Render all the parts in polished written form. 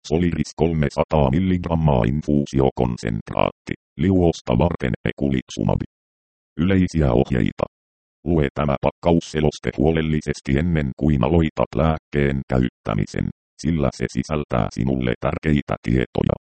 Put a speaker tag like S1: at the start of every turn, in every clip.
S1: Soliris 300 mg infuusiokonsentraatti, liuosta varten Eculixumab. Yleisiä ohjeita. Lue tämä pakkausseloste huolellisesti ennen kuin aloitat lääkkeen käyttämisen, sillä se sisältää sinulle tärkeitä tietoja.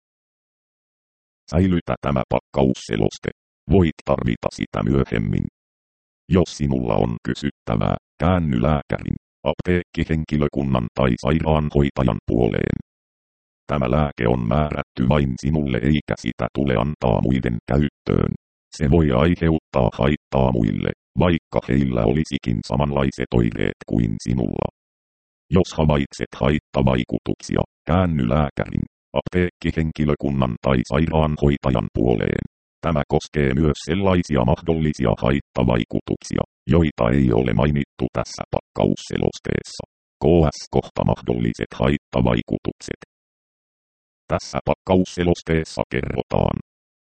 S1: Säilytä tämä pakkausseloste. Voit tarvita sitä myöhemmin. Jos sinulla on kysyttävää, käänny lääkärin, apteekkihenkilökunnan tai sairaanhoitajan puoleen. Tämä lääke on määrätty vain sinulle eikä sitä tule antaa muiden käyttöön. Se voi aiheuttaa haittaa muille, vaikka heillä olisikin samanlaiset oireet kuin sinulla. Jos havaitset haittavaikutuksia, käänny lääkärin, apteekkihenkilökunnan tai sairaanhoitajan puoleen. Tämä koskee myös sellaisia mahdollisia haittavaikutuksia, joita ei ole mainittu tässä pakkausselosteessa. KS-kohta mahdolliset haittavaikutukset. Tässä pakkausselosteessa kerrotaan.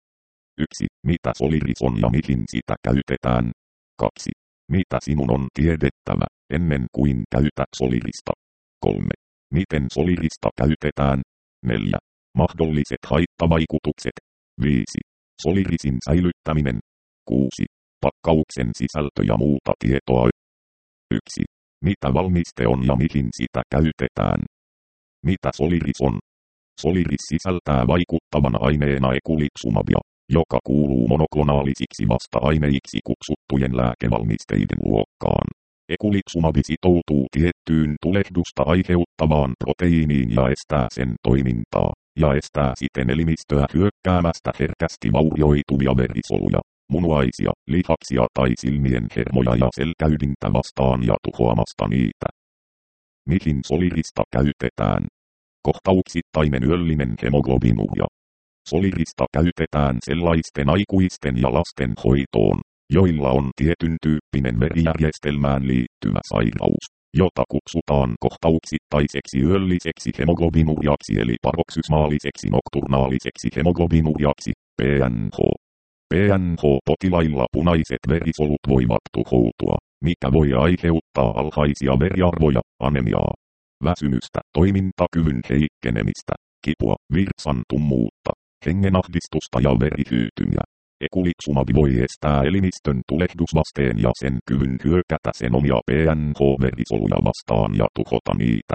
S1: 1. Mitä Soliris on ja mihin sitä käytetään. 2. Mitä sinun on tiedettävä, ennen kuin käytät Solirista. 3. Miten Solirista käytetään. 4. Mahdolliset haittavaikutukset. 5. Solirisin säilyttäminen. 6. Pakkauksen sisältö ja muuta tietoa. 1. Mitä valmiste on ja mihin sitä käytetään. Mitä Soliris on? Soliris sisältää vaikuttavan aineena Eculixumabia, joka kuuluu monoklonaalisiksi vasta-aineiksi kutsuttujen lääkevalmisteiden luokkaan. Eculixumabi sitoutuu tiettyyn tulehdusta aiheuttavaan proteiiniin ja estää sen toimintaa, ja estää siten elimistöä hyökkäämästä herkästi vaurioituvia verisoluja, munuaisia, lihaksia tai silmien hermoja ja selkäydintä vastaan ja tuhoamasta niitä. Mihin Solirista käytetään? Kohtauksittainen yöllinen hemoglobinuria. Solirista käytetään sellaisten aikuisten ja lasten hoitoon, joilla on tietyn tyyppinen verijärjestelmään liittyvä sairaus, jota kutsutaan kohtauksittaiseksi yölliseksi hemoglobinuriaksi eli paroksysmaaliseksi nokturnaaliseksi hemoglobinuriaksi, PNH. PNH-potilailla punaiset verisolut voivat tuhoutua, mikä voi aiheuttaa alhaisia veriarvoja, anemiaa, väsymystä, toimintakyvyn heikkenemistä, kipua, virtsantummuutta, hengenahdistusta ja verihyytymiä. Eculixumab voi estää elimistön tulehdusvasteen ja sen kyvyn hyökätä sen omia PNH-verisoluja vastaan ja tuhota niitä.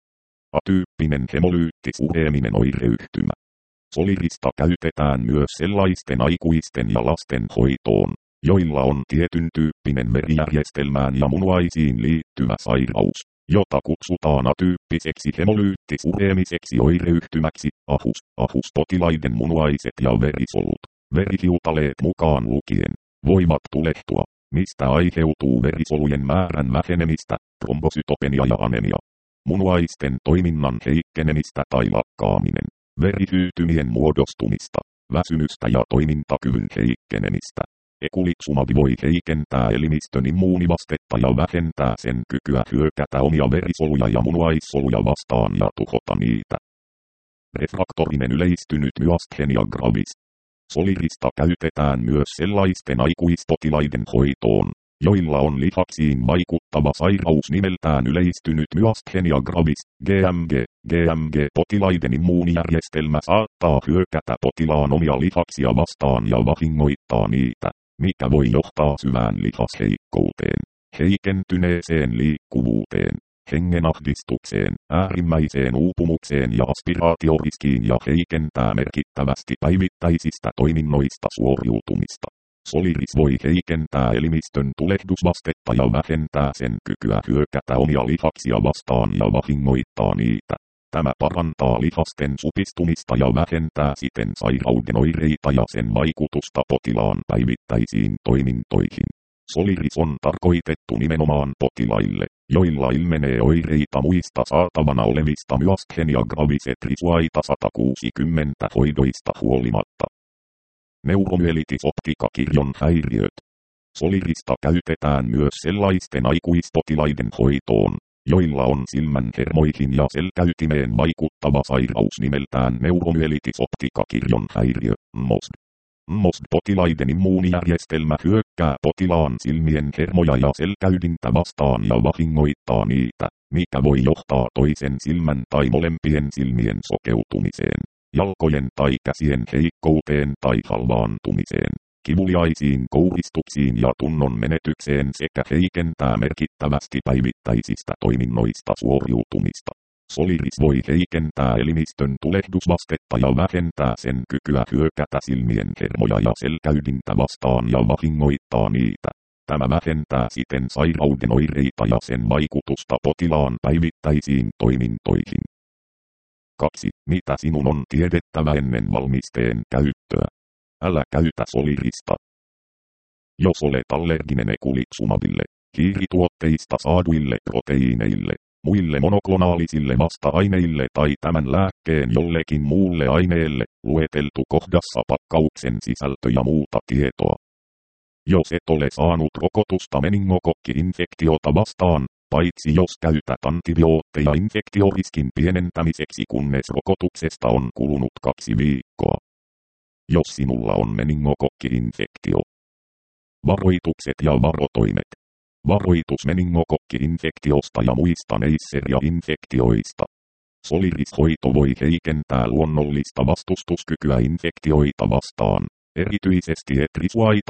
S1: Atyyppinen hemolyyttisureeminen oireyhtymä. Solirista käytetään myös sellaisten aikuisten ja lasten hoitoon, joilla on tietyn tyyppinen verijärjestelmään ja munuaisiin liittyvä sairaus, jota kutsutaan atyyppiseksi hemolyyttisureemiseksi oireyhtymäksi, AHUS-potilaiden munuaiset ja verisolut, verihiutaleet mukaan lukien, voivat tulehtua, mistä aiheutuu verisolujen määrän vähenemistä, trombosytopenia ja anemia, munuaisten toiminnan heikkenemistä tai lakkaaminen, verihyytymien muodostumista, väsymystä ja toimintakyvyn heikkenemistä. Eculixumab voi heikentää elimistön immuunivastetta ja vähentää sen kykyä hyökätä omia verisoluja ja munuaissoluja vastaan ja tuhota niitä. Refraktorinen yleistynyt myasthenia gravis. Solirista käytetään myös sellaisten aikuispotilaiden hoitoon, joilla on lihaksiin vaikuttava sairaus nimeltään yleistynyt myasthenia gravis, GMG. GMG-potilaiden immuunijärjestelmä saattaa hyökätä potilaan omia lihaksia vastaan ja vahingoittaa niitä, mikä voi johtaa syvään lihasheikkouteen, heikentyneeseen liikkuvuuteen, hengenahdistukseen, äärimmäiseen uupumukseen ja aspiraatioriskiin ja heikentää merkittävästi päivittäisistä toiminnoista suoriutumista. Soliris voi heikentää elimistön tulehdusvastetta ja vähentää sen kykyä hyökätä omia lihaksia vastaan ja vahingoittaa niitä. Tämä parantaa lihasten supistumista ja vähentää siten sairauden oireita ja sen vaikutusta potilaan päivittäisiin toimintoihin. Soliris on tarkoitettu nimenomaan potilaille, joilla ilmenee oireita muista saatavana olevista myasthenia gravis etrisuaita 160 hoidoista huolimatta. Neuromyelitis-optikakirjon häiriöt. Solirista käytetään myös sellaisten aikuispotilaiden hoitoon, joilla on silmän hermoihin ja selkäytimeen vaikuttava sairaus nimeltään neuromyelitis-optikakirjon häiriö, NMOSD. NMOSD-potilaiden immuunijärjestelmä hyökkää potilaan silmien hermoja ja selkäydintä vastaan ja vahingoittaa niitä, mikä voi johtaa toisen silmän tai molempien silmien sokeutumiseen, jalkojen tai käsien heikkouteen tai halvaantumiseen, kivuliaisiin kouristuksiin ja tunnon menetykseen sekä heikentää merkittävästi päivittäisistä toiminnoista suoriutumista. Soliris voi heikentää elimistön tulehdusvastetta ja vähentää sen kykyä hyökätä silmien hermoja ja selkäydintä vastaan ja vahingoittaa niitä. Tämä vähentää siten sairauden oireita ja sen vaikutusta potilaan päivittäisiin toimintoihin. 2. Mitä sinun on tiedettävä ennen valmisteen käyttöä? Älä käytä solirista. Jos olet allerginen ekulixumabille, hiirituotteista saaduille proteiineille, muille monoklonaalisille vasta-aineille tai tämän lääkkeen jollekin muulle aineelle, lueteltu kohdassa pakkauksen sisältö ja muuta tietoa. Jos et ole saanut rokotusta meningokokki-infektiota vastaan, paitsi jos käytät antibiootteja infektioriskin pienentämiseksi kunnes rokotuksesta on kulunut 2 viikkoa. Jos sinulla on meningokokki-infektio. Varoitukset ja varotoimet. Varoitus meningokokki-infektiosta ja muista Neisseria-infektioista. Soliris-hoito voi heikentää luonnollista vastustuskykyä infektioita vastaan. Erityisesti Etrisuaita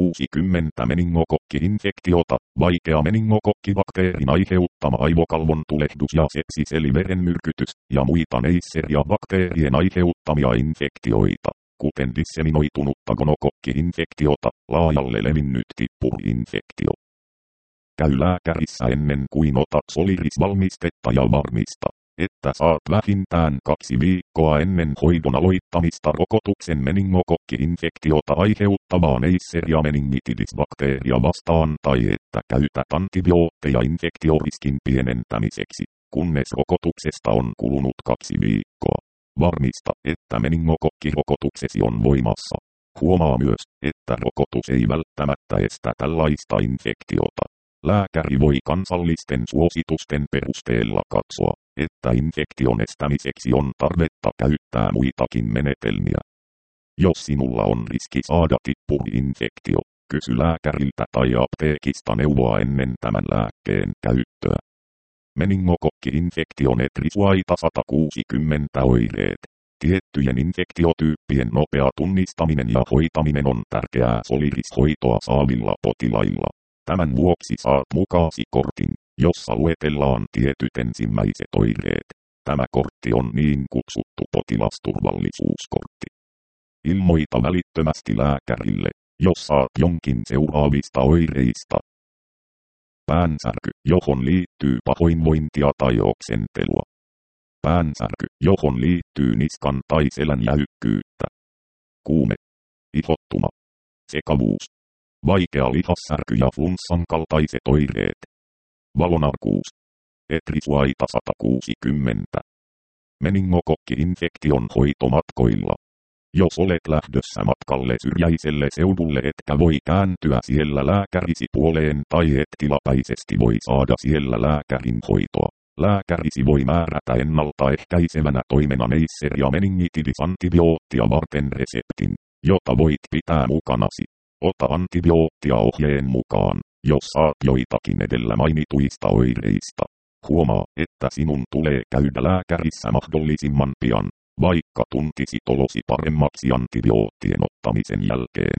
S1: 160 meningokokki-infektiota, vaikea meningokokkibakteerin aiheuttama aivokalvon tulehdus ja sepsis eli verenmyrkytys, ja muita Neisseria-bakteerien aiheuttamia infektioita, kuten disseminoitunutta gonokokki-infektiota, laajalle levinnyt tippuri-infektio. Käy lääkärissä ennen kuin otat Soliris-valmistetta ja varmista, että saat vähintään 2 viikkoa ennen hoidon aloittamista rokotuksen meningokokki-infektiota aiheuttavaa Neisseria meningitidis-bakteeria vastaan tai että käytät antibiootteja infektioriskin pienentämiseksi, kunnes rokotuksesta on kulunut 2 viikkoa. Varmista, että meningokokkirokotuksesi on voimassa. Huomaa myös, että rokotus ei välttämättä estä tällaista infektiota. Lääkäri voi kansallisten suositusten perusteella katsoa, että infektion estämiseksi on tarvetta käyttää muitakin menetelmiä. Jos sinulla on riski saada tippuri-infektio, kysy lääkäriltä tai apteekista neuvoa ennen tämän lääkkeen käyttöä. Meningokokki-infektion Etrisuaita 160 oireet. Tiettyjen infektiotyyppien nopea tunnistaminen ja hoitaminen on tärkeää Soliris-hoitoa saavilla potilailla. Tämän vuoksi saat mukaasi kortin, jossa luetellaan tietyt ensimmäiset oireet. Tämä kortti on niin kutsuttu potilasturvallisuuskortti. Ilmoita välittömästi lääkärille, jos saat jonkin seuraavista oireista. Päänsärky, johon liittyy pahoinvointia tai oksentelua. Päänsärky, johon liittyy niskan tai selän jäykkyyttä. Kuume. Ihottuma. Sekavuus. Vaikea lihassärky ja flunssan kaltaiset oireet. Valonarkuus. Etrisuaita 160. Meningokokki-infektion hoitomatkoilla. Jos olet lähdössä matkalle syrjäiselle seudulle etkä voi kääntyä siellä lääkärisi puoleen tai et tilapäisesti voi saada siellä lääkärin hoitoa, lääkärisi voi määrätä ennaltaehkäisevänä toimena Neisseria meningitidis-antibioottia varten reseptin, jota voit pitää mukanasi. Ota antibioottia ohjeen mukaan, jos saat joitakin edellä mainituista oireista. Huomaa, että sinun tulee käydä lääkärissä mahdollisimman pian, vaikka tuntisit olosi paremmaksi antibioottien ottamisen jälkeen.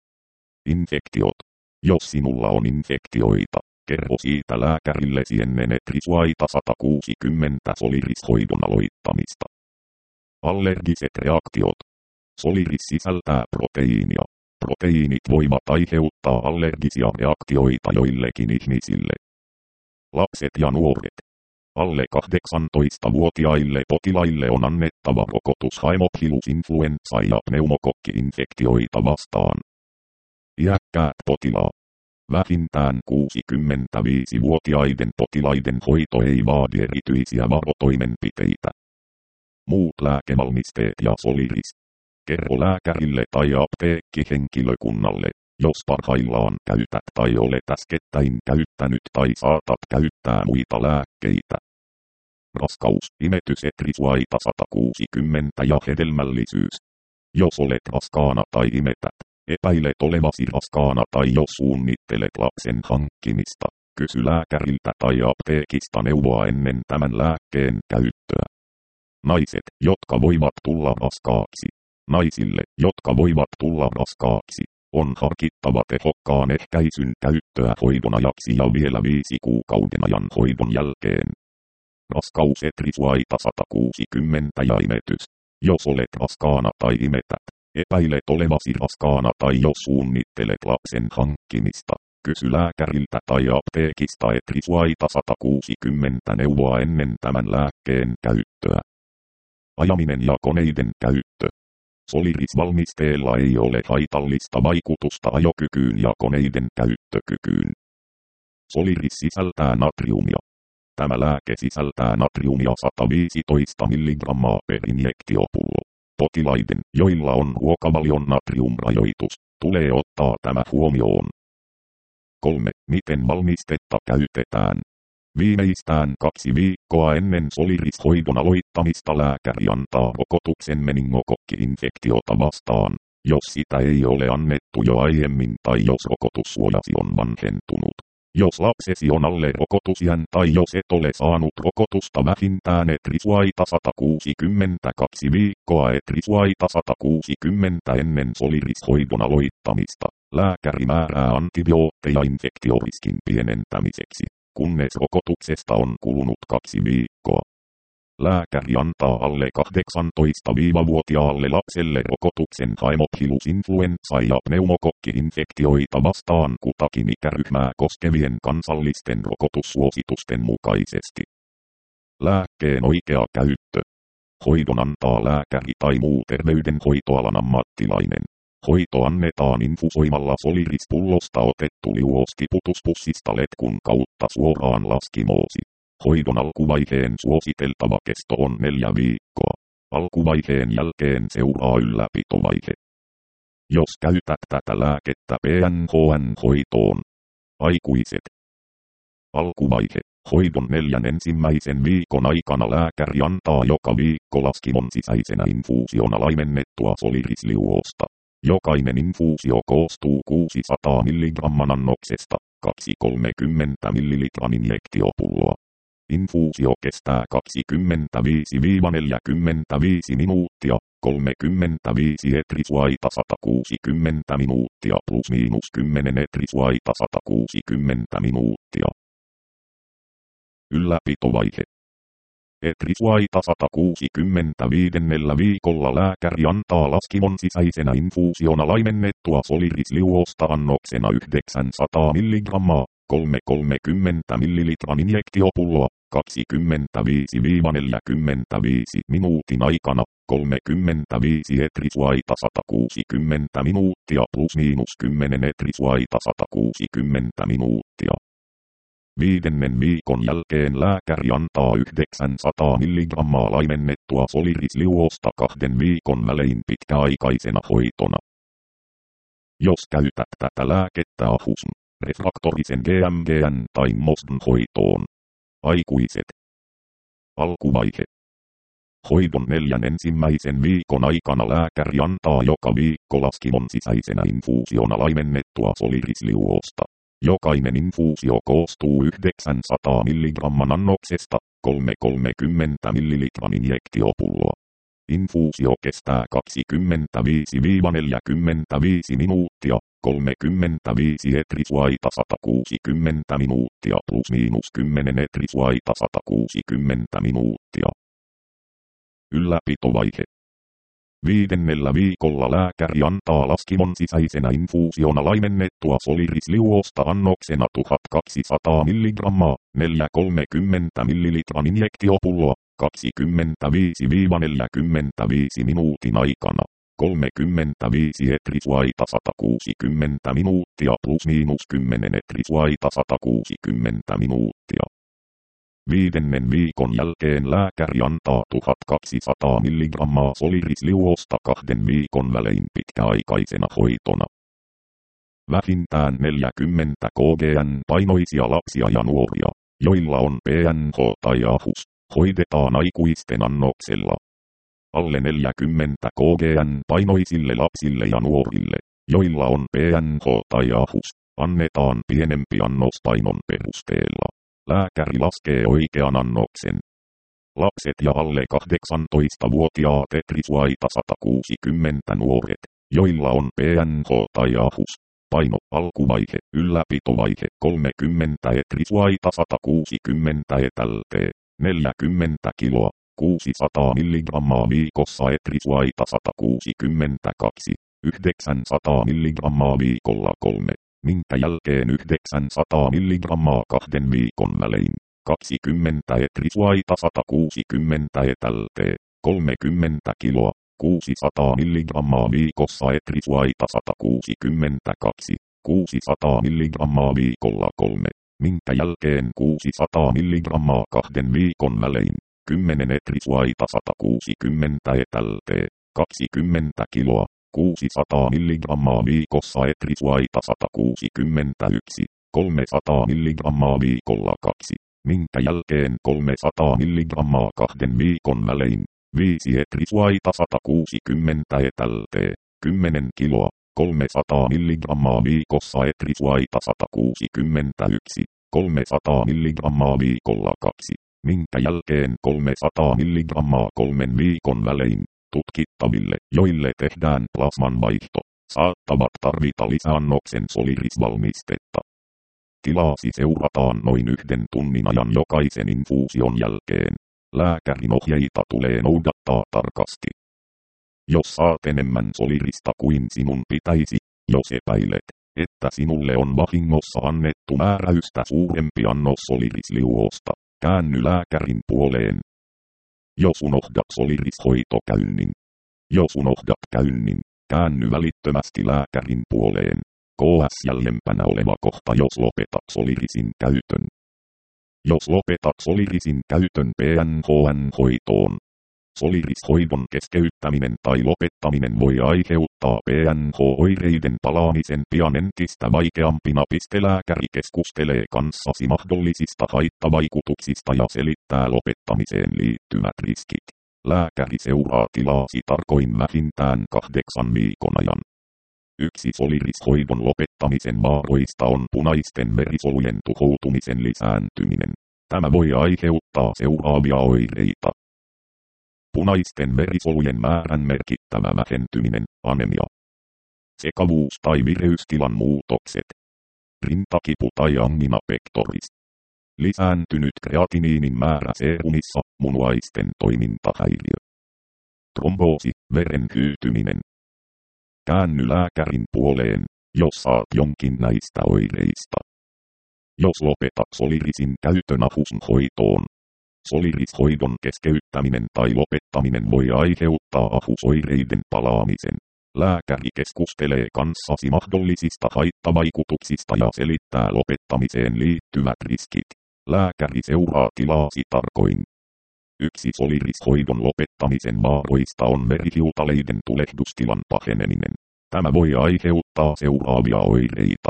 S1: Infektiot. Jos sinulla on infektioita, kerro siitä lääkärillesi ennen Etrisuaita 160 Soliris-hoidon aloittamista. Allergiset reaktiot. Soliris sisältää proteiinia. Proteiinit voivat aiheuttaa allergisia reaktioita joillekin ihmisille. Lapset ja nuoret. Alle 18-vuotiaille potilaille on annettava rokotus Haemophilus-influenssa ja pneumokokki-infektioita vastaan. Iäkkäät potilaat. Vähintään 65-vuotiaiden potilaiden hoito ei vaadi erityisiä varotoimenpiteitä. Muut lääkevalmisteet ja Soliris. Kerro lääkärille tai apteekkihenkilökunnalle, jos parhaillaan käytät tai olet äskettäin käyttänyt tai saatat käyttää muita lääkkeitä. Raskaus, imetys Etrisuaita 160 ja hedelmällisyys. Jos olet raskaana tai imetät, epäilet olevasi raskaana tai jos suunnittelet lapsen hankkimista, Kysy lääkäriltä tai apteekista neuvoa ennen tämän lääkkeen käyttöä. Naiset, jotka voivat tulla raskaaksi. Naisille, jotka voivat tulla raskaaksi, on harkittava tehokkaan ehkäisyn käyttöä hoidon ajaksi ja vielä 5 kuukauden ajan hoidon jälkeen. Raskaus Etrisuaita 160 ja imetys. Jos olet raskaana tai imetät, epäilet olevasi raskaana tai jos suunnittelet lapsen hankkimista, kysy lääkäriltä tai apteekista Etrisuaita 160 neuvoa ennen tämän lääkkeen käyttöä. Ajaminen ja koneiden käyttö. Soliris-valmisteella ei ole haitallista vaikutusta ajokykyyn ja koneiden käyttökykyyn. Soliris sisältää natriumia. Tämä lääke sisältää natriumia 115 mg per injektiopullo. Potilaiden, joilla on ruokavalion natriumrajoitus, tulee ottaa tämä huomioon. 3. Miten valmistetta käytetään? Viimeistään 2 viikkoa ennen Soliris-hoidon aloittamista lääkäri antaa rokotuksen meningokokki-infektiota vastaan, jos sitä ei ole annettu jo aiemmin tai jos rokotussuojasi on vanhentunut. Jos lapsesi on alle rokotusiän tai jos et ole saanut rokotusta vähintään Etrisuaita 162 viikkoa Etrisuaita 160 ennen Soliris-hoidon aloittamista, lääkäri määrää antibiootteja infektioriskin pienentämiseksi, kunnes rokotuksesta on kulunut 2 viikkoa. Lääkäri antaa alle 18-vuotiaalle lapselle rokotuksen Haemophilus-influenssa ja pneumokokki-infektioita vastaan kutakin ikäryhmää koskevien kansallisten rokotussuositusten mukaisesti. Lääkkeen oikea käyttö. Hoidon antaa lääkäri tai muu terveydenhoitoalan ammattilainen. Hoito annetaan infusoimalla Soliris-pullosta otettu liuostiputuspussista letkun kautta suoraan laskimoosi. Hoidon alkuvaiheen suositeltava kesto on 4 viikkoa. Alkuvaiheen jälkeen seuraa ylläpitovaihe. Jos käytät tätä lääkettä PNHN-hoitoon. Aikuiset. Alkuvaihe. Hoidon 4 ensimmäisen viikon aikana lääkäri antaa joka viikko laskimon sisäisenä infuusiona laimennettua Soliris-liuosta. Jokainen infuusio koostuu 600 mg annoksesta, 230 ml injektiopulloa. Infuusio kestää 25-45 minuuttia, 35 Etrisuaita 160 minuuttia plus miinus 10 Etrisuaita 160 minuuttia. Ylläpitovaihe. Etrisuaita 165 viikolla lääkäri antaa laskimon sisäisenä infuusiona laimennettua Soliris-liuosta annoksena 900 mg, 330 ml injektiopulloa, 25-45 minuutin aikana, 35 Etrisuaita 160 minuuttia plus miinus 10 Etrisuaita 160 minuuttia. 5. viikon jälkeen lääkäri antaa 900 mg laimennettua Soliris-liuosta 2 viikon välein pitkäaikaisena hoitona. Jos käytät tätä lääkettä AHUSn, refraktorisen GMGn tai MOSDn hoitoon. Aikuiset. Alkuvaihe. Hoidon 4 ensimmäisen viikon aikana lääkäri antaa joka viikko laskimon sisäisenä infuusiona laimennettua Soliris-liuosta. Jokainen infuusio koostuu 900 mg annoksesta, 330 ml injektiopulloa. Infuusio kestää 25-45 minuuttia, 35 Etrisuaita 160 minuuttia plus miinus 10 Etrisuaita 160 minuuttia. Ylläpitovaihe. 5. viikolla lääkäri antaa laskimon sisäisenä infuusiona laimennettua Soliris-liuosta annoksena 1200 mg, 430 ml injektiopulloa, 25-45 minuutin aikana, 35 Etrisuaita 160 minuuttia plus miinus 10 Etrisuaita 160 minuuttia. 5. viikon jälkeen lääkäri antaa 1200 mg Soliris-liuosta 2 viikon välein pitkäaikaisena hoitona. Vähintään 40 kg:n painoisia lapsia ja nuoria, joilla on PNH tai AHUS, hoidetaan aikuisten annoksella. Alle 40 kg:n painoisille lapsille ja nuorille, joilla on PNH tai AHUS, Annetaan pienempi annos painon perusteella. Lääkäri laskee oikean annoksen. Lapset ja alle 18-vuotiaat etrisuaita 160 nuoret, joilla on PNH tai ahus. Paino, alkuvaihe, ylläpitovaihe 30 etrisuaita 160 etälte, 40 kiloa, 600 milligrammaa viikossa etrisuaita 162, 900 milligrammaa viikolla 3, minkä jälkeen 900 milligrammaa 2 viikon välein, 20 etrisuaita 160 etälte, 30 kiloa, 600 milligrammaa viikossa etrisuaita 162, 600 milligrammaa viikolla 3, minkä jälkeen 600 milligrammaa 2 viikon välein, 10 etrisuaita 160 etälte, 20 kiloa, 600 milligrammaa viikossa etrisuaita 161, 300 milligrammaa viikolla 2, minkä jälkeen 300 milligrammaa 2 viikon välein, 5 etrisuaita 160 etälte, 10 kiloa, 300 milligrammaa viikossa etrisuaita 161, 300 milligrammaa viikolla 2, minkä jälkeen 300 milligrammaa 3 viikon välein. Tutkittaville, joille tehdään plasmanvaihto, saattavat tarvita lisäannoksen solirisvalmistetta. Tilasi seurataan noin 1 tunnin ajan jokaisen infuusion jälkeen. Lääkärin ohjeita tulee noudattaa tarkasti. Jos saat enemmän solirista kuin sinun pitäisi, jos epäilet, että sinulle on vahingossa annettu määräystä suurempi annos solirisliuosta, käänny lääkärin puoleen. Jos unohdat solirishoitokäynnin. Jos unohdat käynnin, käänny välittömästi lääkärin puoleen. KS jäljempänä oleva kohta, jos lopetat solirisin käytön. Jos lopetat solirisin käytön PNH:n hoitoon. Solirishoidon keskeyttäminen tai lopettaminen voi aiheuttaa PNH-oireiden palaamisen pian entistä vaikeampina. Lääkäri keskustelee kanssasi mahdollisista haittavaikutuksista ja selittää lopettamiseen liittyvät riskit. Lääkäri seuraa tilasi tarkoin vähintään 8 viikon ajan. Yksi solirishoidon lopettamisen vaaroista on punaisten verisolujen tuhoutumisen lisääntyminen. Tämä voi aiheuttaa seuraavia oireita. Punaisten verisolujen määrän merkittävä vähentyminen, anemia. Sekavuus tai vireystilan muutokset. Rintakipu tai angina pectoris. Lisääntynyt kreatiniinin määrä seerumissa, munuaisten toimintahäiriö. Tromboosi, veren hyytyminen. Käänny lääkärin puoleen, jos saat jonkin näistä oireista. Jos lopetat solirisin käytön ahusun hoitoon. Solirishoidon keskeyttäminen tai lopettaminen voi aiheuttaa ahusoireiden palaamisen. Lääkäri keskustelee kanssasi mahdollisista haittavaikutuksista ja selittää lopettamiseen liittyvät riskit. Lääkäri seuraa tilasi tarkoin. Yksi solirishoidon lopettamisen vaaroista on verihiutaleiden tulehdustilan paheneminen. Tämä voi aiheuttaa seuraavia oireita.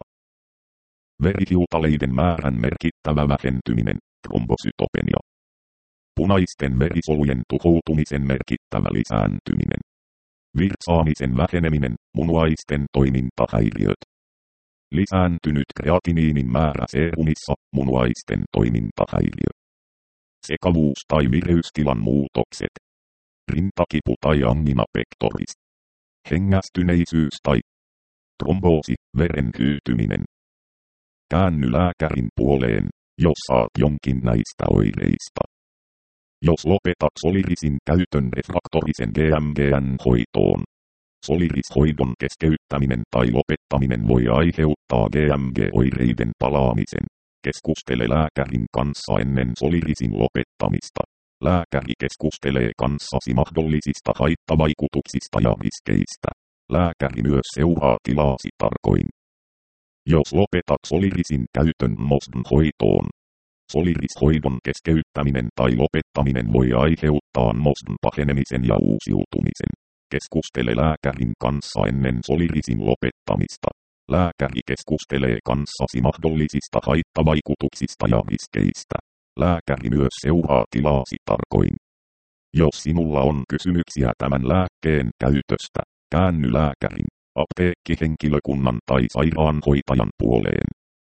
S1: Verihiutaleiden määrän merkittävä vähentyminen, trombosytopenia. Punaisten verisolujen tuhoutumisen merkittävä lisääntyminen. Virtsaamisen väheneminen, munuaisten toimintahäiriöt. Lisääntynyt kreatiniinin määrä seerumissa, munuaisten toimintahäiriö. Sekavuus tai vireystilan muutokset. Rintakipu tai angina pectoris. Hengästyneisyys tai tromboosi, veren hyytyminen. Käänny lääkärin puoleen, jos saat jonkin näistä oireista. Jos lopetat solirisin käytön refraktorisen GMGn hoitoon. Solirishoidon keskeyttäminen tai lopettaminen voi aiheuttaa GMG-oireiden palaamisen. Keskustele lääkärin kanssa ennen solirisin lopettamista. Lääkäri keskustelee kanssasi mahdollisista haittavaikutuksista ja riskeistä. Lääkäri myös seuraa tilasi tarkoin. Jos lopetat solirisin käytön MOSDn hoitoon. Solirishoidon keskeyttäminen tai lopettaminen voi aiheuttaa MOSDn pahenemisen ja uusiutumisen. Keskustele lääkärin kanssa ennen solirisin lopettamista. Lääkäri keskustelee kanssasi mahdollisista haittavaikutuksista ja riskeistä. Lääkäri myös seuraa tilasi tarkoin. Jos sinulla on kysymyksiä tämän lääkkeen käytöstä, käänny lääkärin apteekkihenkilökunnan tai sairaanhoitajan puoleen.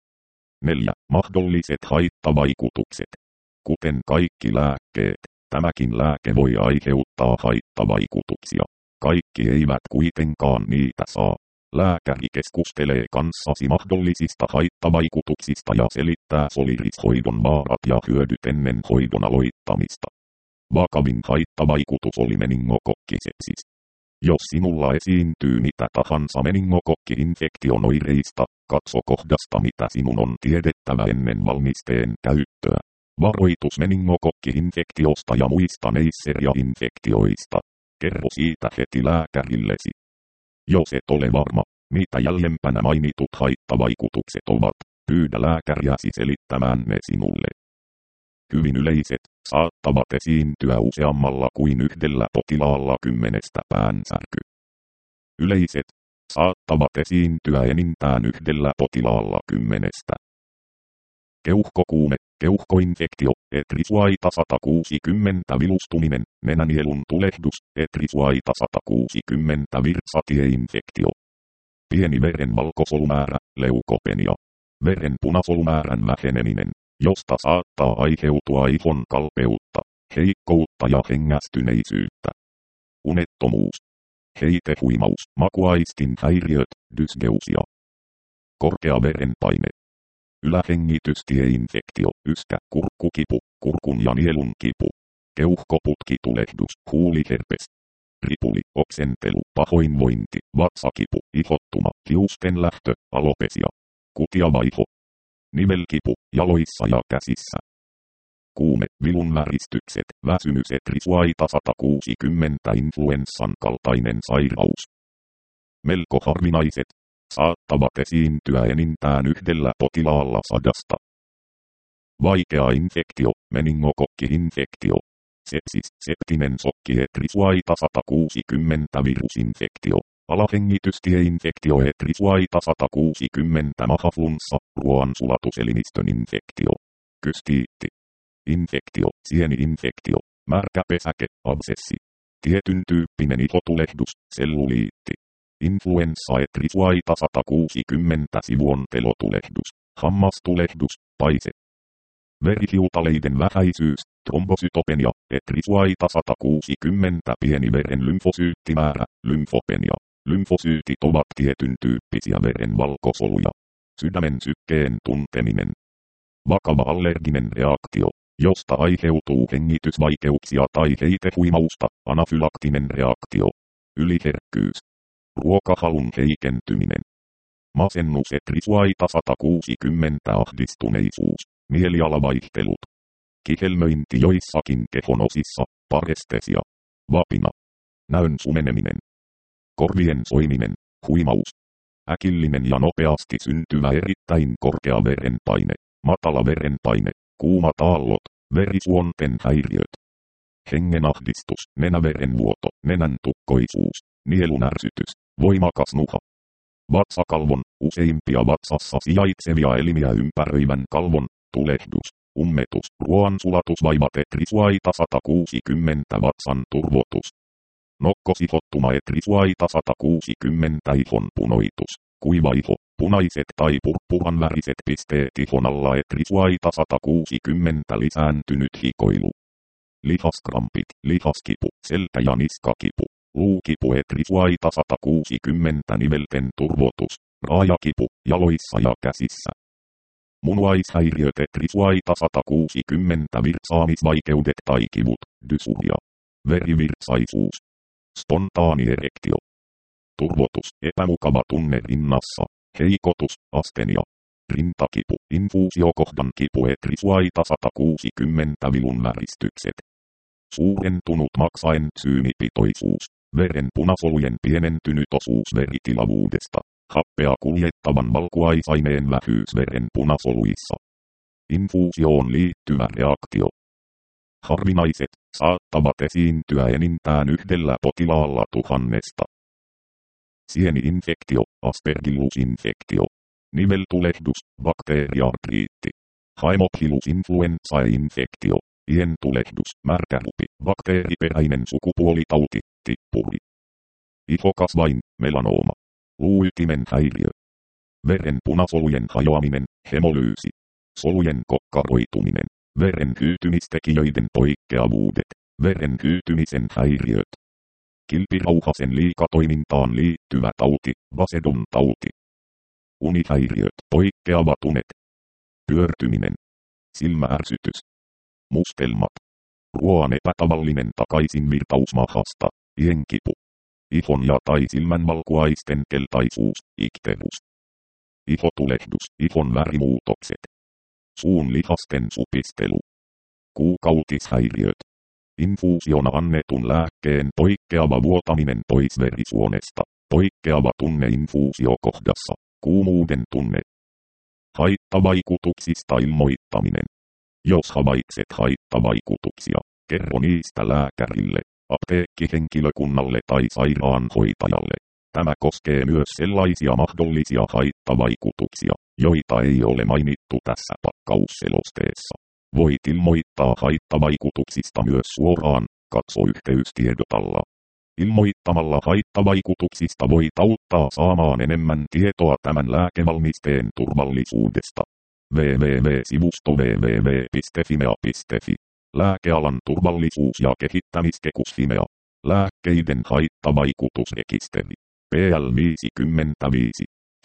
S1: 4. Mahdolliset haittavaikutukset. Kuten kaikki lääkkeet, tämäkin lääke voi aiheuttaa haittavaikutuksia. Kaikki eivät kuitenkaan niitä saa. Lääkäri keskustelee kanssasi mahdollisista haittavaikutuksista ja selittää solirishoidon vaarat ja hyödyt ennen hoidon aloittamista. Vakavin haittavaikutus oli meningokokki-sepsis. Jos sinulla esiintyy mitä tahansa meningokokki-infektion oireista, katso kohdasta mitä sinun on tiedettävä ennen valmisteen käyttöä. Varoitus meningokokki-infektiosta ja muista Neisseria-infektioista. Kerro siitä heti lääkärillesi. Jos et ole varma, mitä jäljempänä mainitut haittavaikutukset ovat, pyydä lääkäriäsi selittämään ne sinulle. Hyvin yleiset, saattavat esiintyä useammalla kuin yhdellä potilaalla 10 päänsärky. Yleiset, saattavat esiintyä enintään yhdellä potilaalla 10. Keuhkokuume, keuhkoinfektio, Etrisuaita 160 vilustuminen, nenänielun tulehdus, Etrisuaita 160 virtsatieinfektio. Pieni veren valkosolumäärä, leukopenia. Veren punasolumäärän väheneminen, josta saattaa aiheutua ihon kalpeutta, heikkoutta ja hengästyneisyyttä. Unettomuus. Heitehuimaus, makuaistin häiriöt, dysgeusia. Korkea verenpaine. Ylähengitystieinfektio, yskä, kurkkukipu, kurkun ja nielun kipu. Keuhkoputkitulehdus, huuliherpes. Ripuli, oksentelu, pahoinvointi, vatsakipu, ihottuma, hiusten lähtö, alopesia. Kutiavaiho. Nivelkipu, jaloissa ja käsissä. Kuume, vilunväristykset, väsymys, Etrisuaita 160 influenssan kaltainen sairaus. Melko harvinaiset, saattavat esiintyä enintään yhdellä potilaalla 100. Vaikea infektio, meningokokki-infektio. Sepsis, septinen sokki, Etrisuaita 160 virusinfektio. Alahengitystieinfektio, Etrisuaita 160 mahaflunssa, ruoansulatuselimistön infektio. Kystiitti. Infektio, sieni-infektio, märkäpesäke, absessi. Tietyn tyyppinen ihotulehdus, selluliitti. Influenssa, Etrisuaita 160 sivuontelotulehdus, hammastulehdus, paise. Verihiutaleiden vähäisyys, trombosytopenia, Etrisuaita 160 pieni veren lymfosyyttimäärä, lymfopenia. Lymfosyytit ovat tietyn tyyppisiä veren valkosoluja. Sydämen sykkeen tunteminen. Vakava allerginen reaktio, josta aiheutuu hengitysvaikeuksia tai heitehuimausta, anafylaktinen reaktio. Yliherkkyys. Ruokahalun heikentyminen. Masennus, Etrisuaita 160 ahdistuneisuus, mielialavaihtelut. Kihelmöinti joissakin kehon osissa, parestesia. Vapina. Näön sumeneminen. Korvien soiminen, huimaus. Äkillinen ja nopeasti syntyvä erittäin korkea verenpaine, matala verenpaine, kuumat aallot, verisuonten häiriöt. Hengenahdistus, nenäverenvuoto, nenän tukkoisuus, nielunärsytys, voimakas nuha. Vatsakalvon, useimpia vatsassa sijaitsevia elimiä ympäröivän kalvon, tulehdus, ummetus, ruoansulatusvaivat, Etrisuaita 160 vatsan turvotus. Nokkosihottuma, Etrisuaita 160 ihon punoitus, kuiva iho, punaiset tai purppuranväriset pisteet ihon alla, Etrisuaita 160 lisääntynyt hikoilu. Lihaskrampit, lihaskipu, selkä- ja niskakipu, luukipu, Etrisuaita 160 nivelten turvotus, raajakipu, jaloissa ja käsissä. Munuaishäiriöt, Etrisuaita 160 virtsaamisvaikeudet tai kivut, dysuria. Verivirtsaisuus. Spontaani erektio. Turvotus, epämukava tunne rinnassa, heikotus, astenia. Rintakipu, infuusiokohdan kipu, Etrisuaita 160 vilunväristykset. Suurentunut maksaentsyymipitoisuus, veren punasolujen pienentynyt osuus veritilavuudesta, happea kuljettavan valkuaisaineen vähyys veren punasoluissa. Infuusioon liittyvä reaktio. Harvinaiset, saattavat esiintyä enintään yhdellä potilaalla 1000. Sieni-infektio, Aspergillus-infektio. Niveltulehdus, bakteeriartriitti. Haemophilus-influenzae-infektio. Ientulehdus, märkärupi, bakteeriperäinen sukupuolitauti, tippuri. Ihokasvain, melanooma. Luuytimen häiriö. Veren punasolujen hajoaminen, hemolyysi. Solujen kokkaroituminen. Veren hyytymistekijöiden poikkeavuudet. Veren hyytymisen häiriöt. Kilpirauhasen liikatoimintaan liittyvä tauti, Basedon tauti. Unihäiriöt, poikkeavat unet. Pyörtyminen. Silmäärsytys. Mustelmat. Ruoan epätavallinen takaisinvirtaus mahasta, ienkipu. Ihon ja tai silmänvalkuaisten keltaisuus, ikterus. Ihotulehdus, ihon värimuutokset. Suun lihasten supistelu. Kuukautishäiriöt. Infuusiona annetun lääkkeen poikkeava vuotaminen pois verisuonesta, poikkeava tunne infuusiokohdassa, kuumuuden tunne. Haittavaikutuksista ilmoittaminen. Jos havaitset haittavaikutuksia, kerro niistä lääkärille, apteekkihenkilökunnalle tai sairaanhoitajalle. Tämä koskee myös sellaisia mahdollisia haittavaikutuksia, joita ei ole mainittu tässä pakkausselosteessa. Voit ilmoittaa haittavaikutuksista myös suoraan, katso yhteystiedot alla. Ilmoittamalla haittavaikutuksista voit auttaa saamaan enemmän tietoa tämän lääkevalmisteen turvallisuudesta. www.sivusto www.fimea.fi. Lääkealan turvallisuus- ja kehittämiskeskus Fimea. Lääkkeiden haittavaikutusrekisteri. PL 55.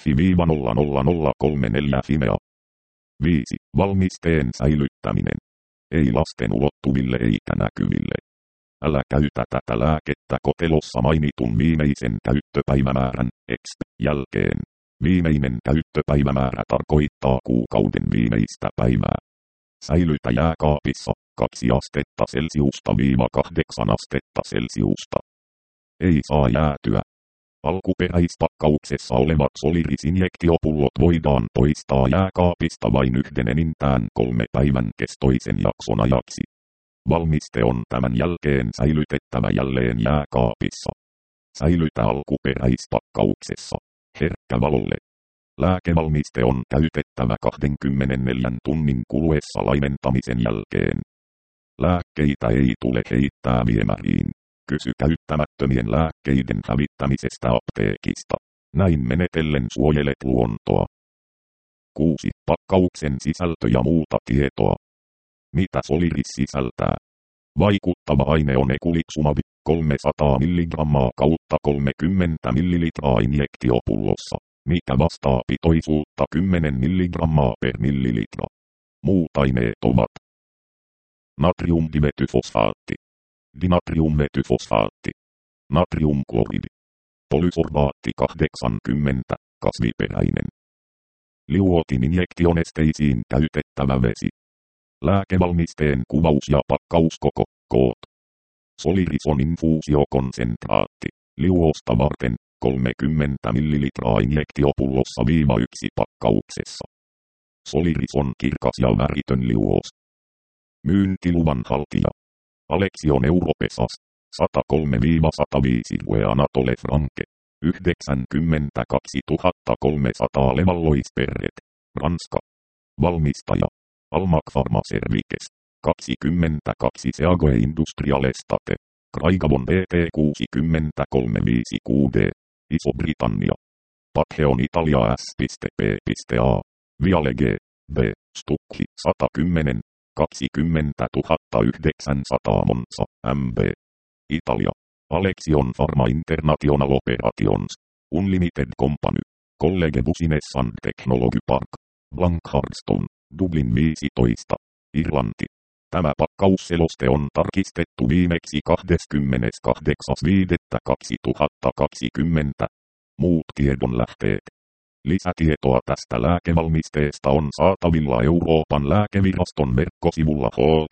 S1: FI-00034 Fimea. 5. Valmisteen säilyttäminen. Ei lasten ulottuville eikä näkyville. Älä käytä tätä lääkettä kotelossa mainitun viimeisen käyttöpäivämäärän, EXP, jälkeen. Viimeinen käyttöpäivämäärä tarkoittaa kuukauden viimeistä päivää. Säilytä jääkaapissa 2 astetta Celsiusta - 8 astetta Celsiusta. Ei saa jäätyä. Alkuperäispakkauksessa olevat Soliris-injektiopullot voidaan poistaa jääkaapista vain yhden enintään 3 päivän kestoisen jakson ajaksi. Valmiste on tämän jälkeen säilytettävä jälleen jääkaapissa. Säilytä alkuperäispakkauksessa. Herkkä valolle. Lääkevalmiste on käytettävä 24 tunnin kuluessa laimentamisen jälkeen. Lääkkeitä ei tule heittää viemäriin. Kysy käyttämättömien lääkkeiden hävittämisestä apteekista. Näin menetellen suojelet luontoa. 6. Pakkauksen sisältö ja muuta tietoa. Mitä Soliris sisältää? Vaikuttava aine on Eculixumab 300 mg × 30 ml injektiopullossa, mikä vastaa pitoisuutta 10 mg per millilitra. Muut aineet ovat natriumdimetyfosfaatti, dinatriummetyfosfaatti, natriumkloridi, polysorbaatti 80, kasviperäinen. Liuotin-injektionesteisiin käytettävä vesi. Lääkevalmisteen kuvaus ja pakkauskoko, koot. Soliris on infuusiokonsentraatti, liuosta varten, 30 ml injektiopullossa -1 pakkauksessa. Soliris on kirkas ja väritön liuos. Myyntiluvan haltija. Alexion Europesas, 103-105 Rue Anatole Franke, 92 300 Levallois-Perret, Ranska. Valmistaja. Almac Pharmaservices, 22 Seagoe Industrialestate, Craigavon DT 635QD, Iso-Britannia. Patheon Italia S.P.A. Vialege, B. Stucchi 110, 20 900 Monza, MB. Italia. Alexion Pharma International Operations, Unlimited Company, College Business and Technology Park, Blankhardston, Dublin 15, Irlanti. Tämä pakkausseloste on tarkistettu viimeksi 28.5.2020. Muut tiedonlähteet. Lisätietoa tästä lääkevalmisteesta on saatavilla Euroopan lääkeviraston verkkosivulla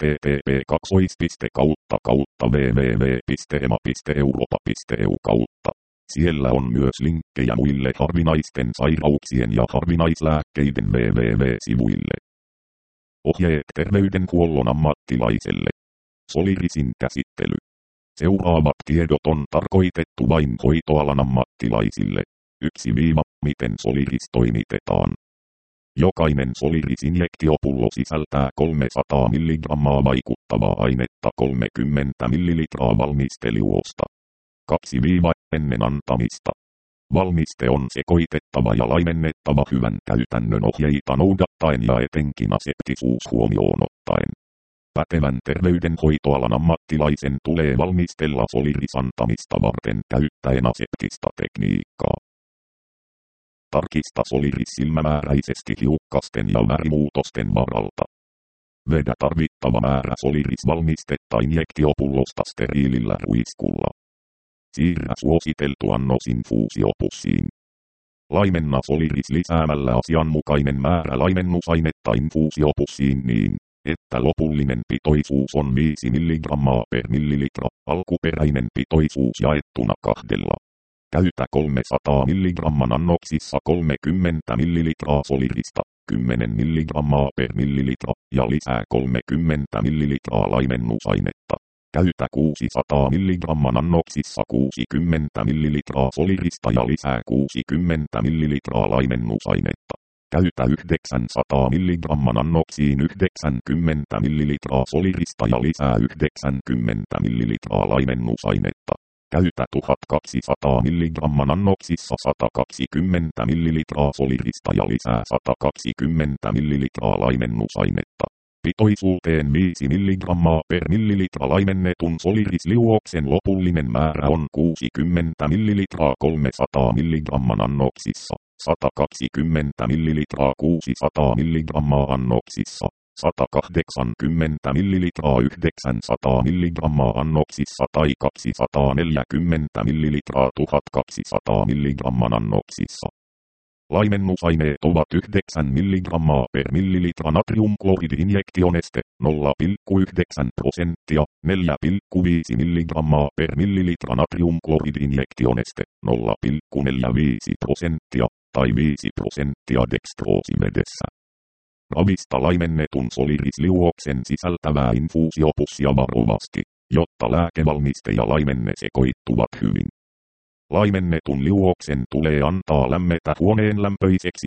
S1: http://www.ema.europa.eu. Siellä on myös linkkejä muille harvinaisten sairauksien ja harvinaislääkkeiden www-sivuille. Ohjeet terveydenhuollon ammattilaiselle. Solirisin käsittely. Seuraavat tiedot on tarkoitettu vain hoitoalan ammattilaisille. 1. Miten Soliris toimitetaan. Jokainen Soliris-injektiopullo sisältää 300 mg vaikuttavaa ainetta 30 ml valmisteliuosta. 2. Ennen antamista. Valmiste on sekoitettava ja laimennettava hyvän käytännön ohjeita noudattaen ja etenkin aseptisuus huomioon ottaen. Pätevän terveydenhoitoalan ammattilaisen tulee valmistella Soliris antamista varten käyttäen aseptista tekniikkaa. Tarkista Soliris silmämääräisesti hiukkasten ja värimuutosten varalta. Vedä tarvittava määrä Soliris-valmistetta injektiopullosta steriilillä ruiskulla. Siirrä suositeltu annos infuusiopussiin. Laimenna Soliris lisäämällä asianmukainen määrä laimennusainetta infuusiopussiin niin, että lopullinen pitoisuus on 5 mg per millilitra, alkuperäinen pitoisuus jaettuna 2. Käytä 300 mg annoksissa 30 ml Solirista, 10 mg per millilitra, ja lisää 30 ml laimennusainetta. Käytä 600 mg annoksissa 60 ml Solirista ja lisää 60 ml laimennusainetta. Käytä 900 mg annoksiin 90 ml Solirista ja lisää 90 ml laimennusainetta. Käytä 1200 mg annoksissa 120 ml Solirista ja lisää 120 ml laimennusainetta. Pitoisuuteen 5 mg per millilitra laimennetun Soliris-liuoksen lopullinen määrä on 60 ml 300 mg annoksissa, 120 ml 600 mg annoksissa, 180 ml 900 mg annoksissa tai 240 ml 1200 mg annoksissa. Laimennusaineet ovat 9 mg per millilitra natriumkloridi-injektioneste, 0,9%, 4,5 mg per millilitra natriumkloridi-injektioneste, 0,45%, tai 5% dekstroosi-vedessä. Ravista laimennetun Soliris-liuoksen sisältävää infuusiopussia varovasti, jotta lääkevalmiste ja laimenne sekoittuvat hyvin. Laimennetun liuoksen tulee antaa lämmetä huoneen lämpöiseksi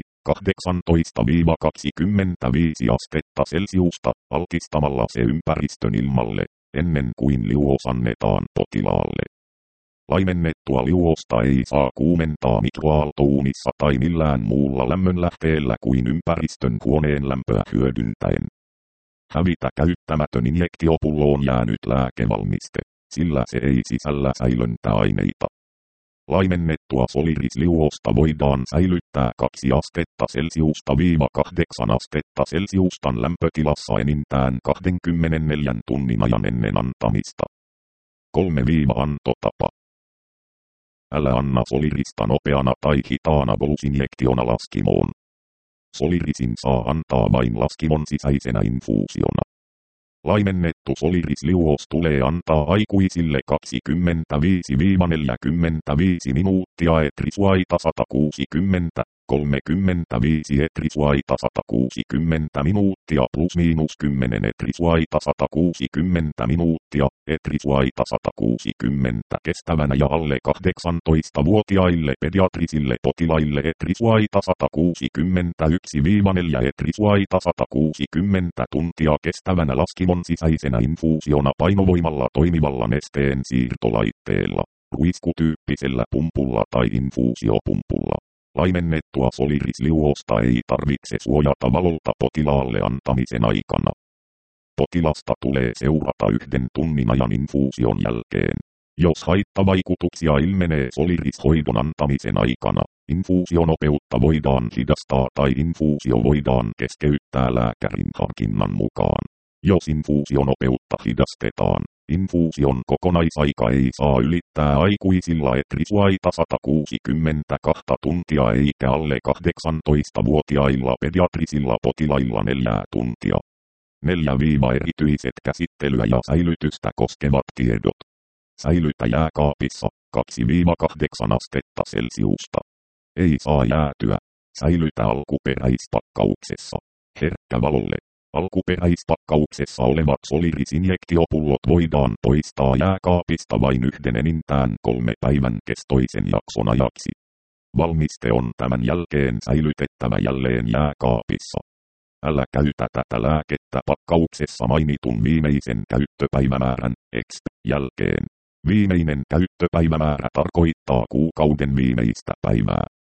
S1: 18–25 astetta Celsiusta altistamalla se ympäristön ilmalle, ennen kuin liuos annetaan potilaalle. Laimennettua liuosta ei saa kuumentaa mikroaaltouunissa tai millään muulla lämmönlähteellä kuin ympäristön huoneen lämpöä hyödyntäen. Hävitä käyttämätön injektiopulloon jäänyt lääkevalmiste, sillä se ei sisällä säilöntäaineita. Laimennettua Soliris-liuosta voidaan säilyttää 2 astetta Celsiusta - 8 astetta Celsiustan lämpötilassa enintään 24 tunnin ajan ennen antamista. 3. Antotapa. Älä anna Solirista nopeana tai hitaana bolusinjektiona laskimoon. Solirisin saa antaa vain laskimon sisäisenä infuusiona. Laimennettu Soliris-liuos tulee antaa aikuisille 25–45 minuuttia etrisuaita 160, 35 etrisuaita 160 minuuttia +/- 10 etrisuaita 160 minuuttia, etrisuaita 160 kestävänä ja alle 18-vuotiaille pediatrisille potilaille etrisuaita 161–4 etrisuaita 160 tuntia kestävänä laskimon sisäisenä infuusiona painovoimalla toimivalla nesteen siirtolaitteella, ruiskutyyppisellä pumpulla tai infuusiopumpulla. Laimennettua Soliris-liuosta ei tarvitse suojata valolta potilaalle antamisen aikana. Potilasta tulee seurata 1 tunnin ajan infuusion jälkeen. Jos haittavaikutuksia ilmenee Soliris-hoidon antamisen aikana, infuusionopeutta voidaan hidastaa tai infuusio voidaan keskeyttää lääkärin harkinnan mukaan. Jos infuusionopeutta hidastetaan, infuusion kokonaisaika ei saa ylittää aikuisilla etrisuaita 162 tuntia eikä alle 18-vuotiailla pediatrisilla potilailla 4 tuntia. 4. Erityiset käsittelyä ja säilytystä koskevat tiedot. Säilytä jääkaapissa 2–8 astetta Celsiusta. Ei saa jäätyä. Säilytä alkuperäispakkauksessa. Herkkä valolle. Alkuperäispakkauksessa olevat Soliris-injektiopullot voidaan poistaa jääkaapista vain 1 enintään 3 päivän kestoisen jakson ajaksi. Valmiste on tämän jälkeen säilytettävä jälleen jääkaapissa. Älä käytä tätä lääkettä pakkauksessa mainitun viimeisen käyttöpäivämäärän, EXP, jälkeen. Viimeinen käyttöpäivämäärä tarkoittaa kuukauden viimeistä päivää.